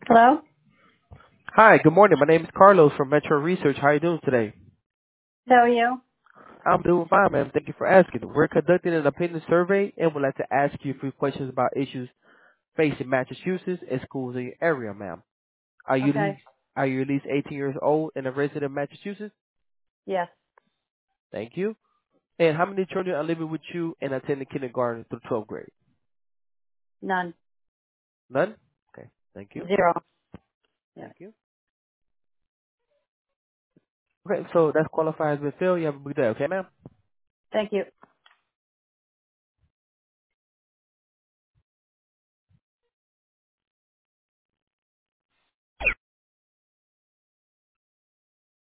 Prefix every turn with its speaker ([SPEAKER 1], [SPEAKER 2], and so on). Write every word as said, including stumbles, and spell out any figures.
[SPEAKER 1] Hello?
[SPEAKER 2] Hi, good morning. My name is Carlos from Metro Research. How are you doing today?
[SPEAKER 1] How are you?
[SPEAKER 2] I'm doing fine, ma'am. Thank you for asking. We're conducting an opinion survey and would like to ask you a few questions about issues facing Massachusetts and schools in your area, ma'am. Are you at
[SPEAKER 1] Okay.
[SPEAKER 2] least are you at least eighteen years old and a resident of Massachusetts?
[SPEAKER 1] Yes.
[SPEAKER 2] Thank you. And how many children are living with you and attending kindergarten through twelfth grade?
[SPEAKER 1] None.
[SPEAKER 2] None? Okay. Thank you.
[SPEAKER 1] Zero. Yeah.
[SPEAKER 2] Thank you. Okay, so that's qualified as been filled. You have a good day, okay, ma'am?
[SPEAKER 1] Thank you.